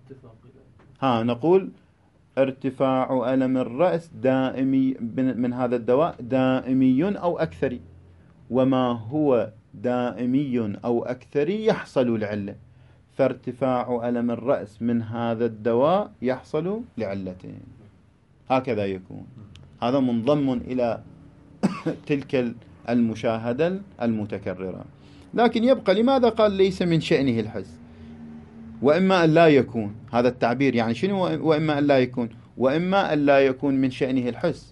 [SPEAKER 1] نقول ارتفاع ألم الرأس دائمي من هذا الدواء دائمي أو أكثري، وما هو دائمي أو أكثري يحصل لعلة، فارتفاع ألم الرأس من هذا الدواء يحصل لعلتين. هكذا يكون هذا منضم إلى تلك المشاهدة المتكررة. لكن يبقى لماذا قال ليس من شأنه الحس؟ وإما أن لا يكون، هذا التعبير يعني شنو؟ وإما أن لا يكون، وإما أن لا يكون من شأنه الحس.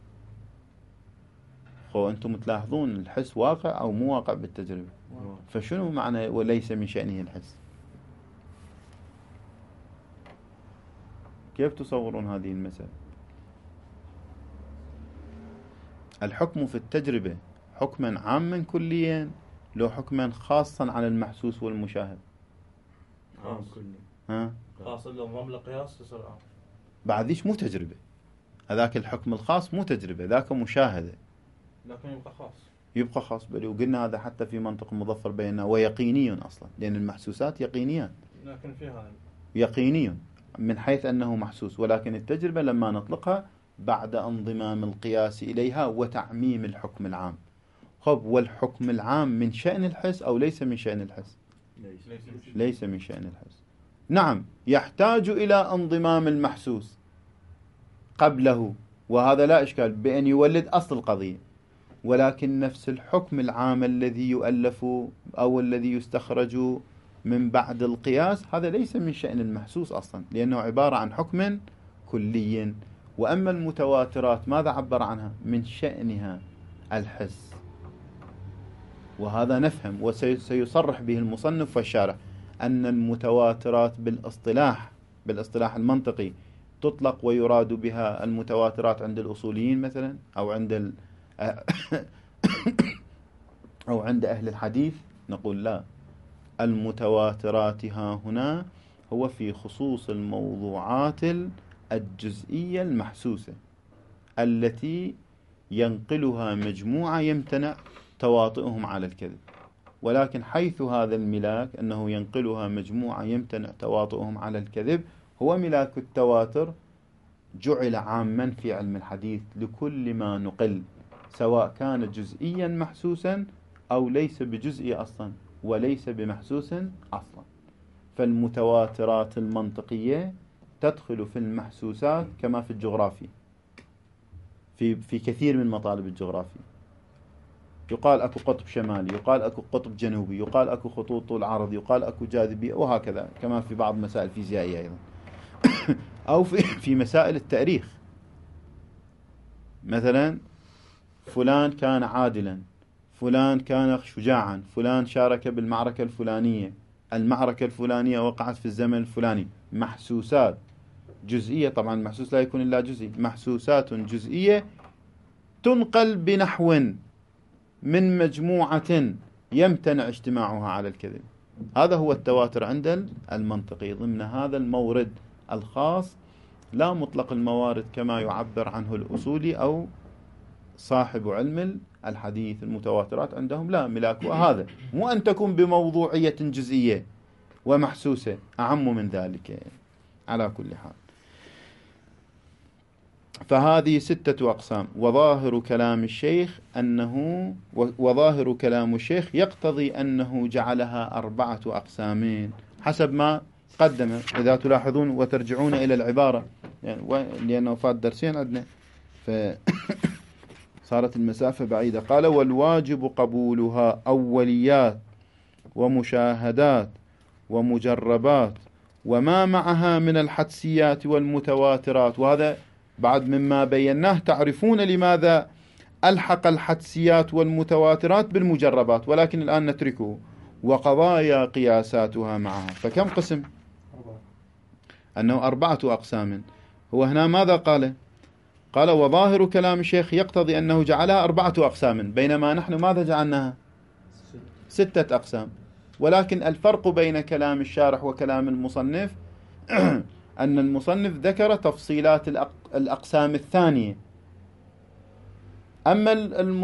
[SPEAKER 1] أنتم تلاحظون الحس واقع أو مو واقع بالتجربة، فشنو معنى وليس من شأنه الحس؟ كيف تصورون هذه المسألة؟ الحكم في التجربة حكما عاما كليا لو حكما خاصا على المحسوس والمشاهد؟
[SPEAKER 2] خاص لو نظام القياس يصير
[SPEAKER 1] بعد ذيش مو تجربة، هذاك الحكم الخاص مو تجربة، ذاك مشاهدة،
[SPEAKER 2] لكن
[SPEAKER 1] يبقى خاص بل وقلنا هذا حتى في منطق مظفر بيننا ويقيني أصلا، لأن المحسوسات يقينيات،
[SPEAKER 2] لكن فيها
[SPEAKER 1] يقيني من حيث أنه محسوس، ولكن التجربة لما نطلقها بعد انضمام القياس إليها وتعميم الحكم العام. خب والحكم العام من شأن الحس أو ليس من شأن الحس؟ ليس من شأن الحس. نعم يحتاج إلى انضمام المحسوس قبله، وهذا لا إشكال بأن يولد أصل القضية، ولكن نفس الحكم العام الذي يؤلف أو الذي يستخرج من بعد القياس هذا ليس من شأن المحسوس أصلا، لأنه عبارة عن حكم كلي. وأما المتواترات ماذا عبر عنها؟ من شأنها الحس، وهذا نفهم وسيصرح به المصنف والشارح أن المتواترات بالاصطلاح المنطقي تطلق ويراد بها المتواترات عند الأصوليين مثلا، أو عند أو عند أهل الحديث. نقول لا، المتواترات ها هنا هو في خصوص الموضوعات الجزئية المحسوسة التي ينقلها مجموعة يمتنع تواطؤهم على الكذب. ولكن حيث هذا الملاك أنه ينقلها مجموعة يمتنع تواطؤهم على الكذب، هو ملاك التواتر جعل عاما في علم الحديث لكل ما نقل، سواء كان جزئيا محسوسا أو ليس بجزئي أصلا وليس بمحسوس أصلا. فالمتواترات المنطقية تدخل في المحسوسات كما في الجغرافي، في كثير من مطالب الجغرافي. يقال أكو قطب شمالي، يقال أكو قطب جنوبي، يقال أكو خطوط طول عرض، يقال أكو جاذبية، وهكذا كما في بعض مسائل الفيزيائية أيضا. أو في مسائل التاريخ، مثلا فلان كان عادلا، فلان كان شجاعا، فلان شارك بالمعركة الفلانية، المعركة الفلانية وقعت في الزمن الفلاني. محسوسات جزئية، طبعا المحسوس لا يكون إلا جزئي، محسوسات جزئية تنقل بنحو من مجموعة يمتنع اجتماعها على الكذب. هذا هو التواتر عند المنطقي ضمن هذا المورد الخاص، لا مطلق الموارد كما يعبر عنه الأصولي أو صاحب علم الحديث. المتواترات عندهم لا ملاك هذا، مو أن تكون بموضوعية جزئية ومحسوسة، أعم من ذلك. على كل حال، فهذه 6 أقسام. وظاهر كلام الشيخ يقتضي أنه جعلها 4 أقسام حسب ما قدم. إذا تلاحظون وترجعون إلى العبارة، يعني لأنه فات درسين عندنا صارت المسافة بعيدة. قال: والواجب قبولها أوليات ومشاهدات ومجربات وما معها من الحدسيات والمتواترات. وهذا بعد مما بيناه. تعرفون لماذا ألحق الحدسيات والمتواترات بالمجربات، ولكن الآن نتركه. وقضايا قياساتها معها. فكم قسم؟ أنه 4 أقسام. هو هنا ماذا قال؟ قال: وظاهر كلام الشيخ يقتضي أنه جعلها 4 أقسام، بينما نحن ماذا جعلناها؟ 6 أقسام. ولكن الفرق بين كلام الشارح وكلام المصنف أن المصنف ذكر تفصيلات الأقسام الثانية، أما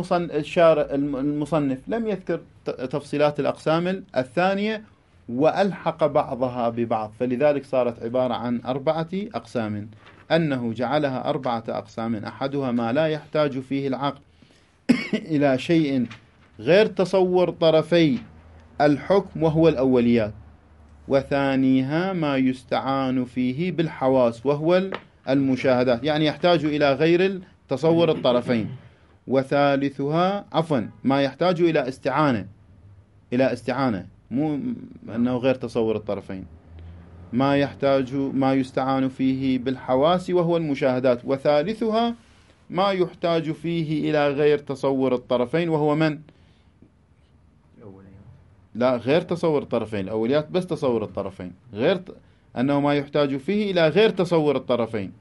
[SPEAKER 1] المصنف لم يذكر تفصيلات الأقسام الثانية وألحق بعضها ببعض، فلذلك صارت عبارة عن 4 أقسام. أنه جعلها 4 أقسام: أحدها ما لا يحتاج فيه العقل إلى شيء غير تصور طرفي الحكم وهو الأوليات، وثانيها ما يستعان فيه بالحواس وهو المشاهدات، يعني يحتاج إلى غير تصور الطرفين. وثالثها ما يحتاج إلى استعانة، مو أنه غير تصور الطرفين. ما يستعان فيه بالحواس وهو المشاهدات. وثالثها ما يحتاج فيه إلى غير تصور الطرفين وهو من؟ لا، غير تصور الطرفين. الأوليات بس تصور الطرفين، أنه ما يحتاج فيه إلى غير تصور الطرفين.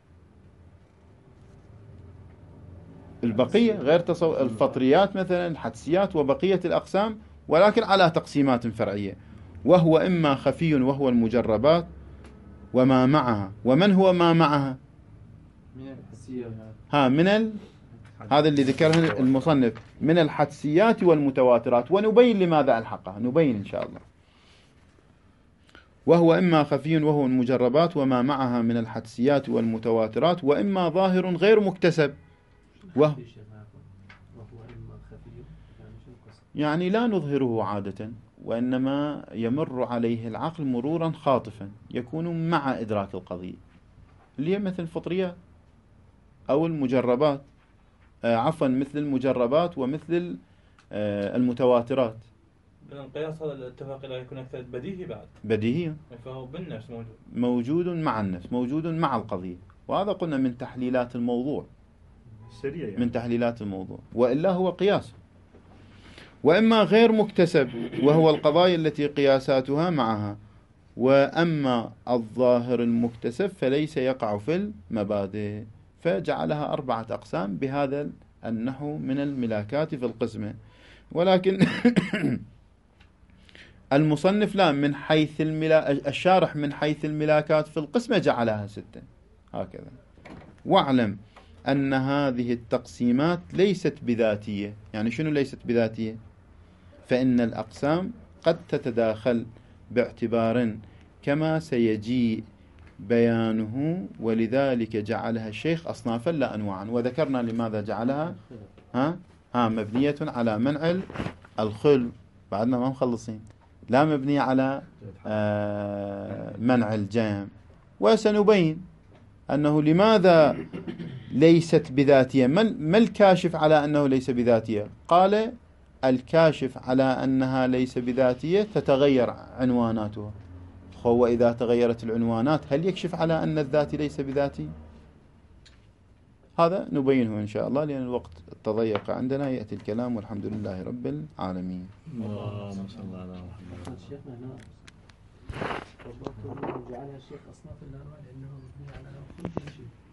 [SPEAKER 1] البقية غير تصور الفطريات مثلا، الحدسيات وبقية الأقسام، ولكن على تقسيمات فرعية. وهو إما خفي وهو المجربات وما معها. ومن هو ما معها؟
[SPEAKER 3] من الحدسية.
[SPEAKER 1] هذا اللي ذكره المصنف من الحدسيات والمتواترات، ونبين لماذا ألحقها، نبين إن شاء الله. وهو إما خفي وهو المجربات وما معها من الحدسيات والمتواترات، وإما ظاهر غير مكتسب. يعني لا نظهره عادة، وإنما يمر عليه العقل مرورا خاطفا، يكون مع إدراك القضية، اللي هي مثل الفطريات أو المجربات، مثل المجربات ومثل المتواترات.
[SPEAKER 2] القياس هذا الاتفاق لا يكون أكثر بديهي بعد.
[SPEAKER 1] بديهي.
[SPEAKER 2] فهو بالنفس موجود.
[SPEAKER 1] موجود مع النفس، موجود مع القضية، وهذا قلنا من تحليلات الموضوع.
[SPEAKER 4] سريع يعني.
[SPEAKER 1] من تحليلات الموضوع، وإلا هو قياس. وإما غير مكتسب وهو القضايا التي قياساتها معها. وأما الظاهر المكتسب فليس يقع في المبادئ، فجعلها 4 أقسام بهذا النحو من الملاكات في القسمة. ولكن المصنف لا، من حيث الشارح من حيث الملاكات في القسمة جعلها 6 هكذا. واعلم أن هذه التقسيمات ليست بذاتية. يعني شنو ليست بذاتية؟ فإن الأقسام قد تتداخل باعتبار كما سيجيء بيانه، ولذلك جعلها الشيخ أصنافا لا أنواعا. وذكرنا لماذا جعلها مبنية على منع الخل، بعدنا ما مخلصين، لا مبنية على منع الجام. وسنبين أنه لماذا ليست بذاتية. ما الكاشف على أنه ليس بذاتية؟ قال الكاشف على أنها ليس بذاتية تتغير عنواناتها. هو إذا تغيرت العنوانات هل يكشف على أن الذات ليس بذاتي؟ هذا نبينه إن شاء الله، لأن الوقت تضيق عندنا. يأتي الكلام، والحمد لله رب العالمين.
[SPEAKER 4] اللهم صل على محمد.
[SPEAKER 3] شيخنا هنا جعلها الشيخ أصناف الأنواع لأنه مبني على كل شيء.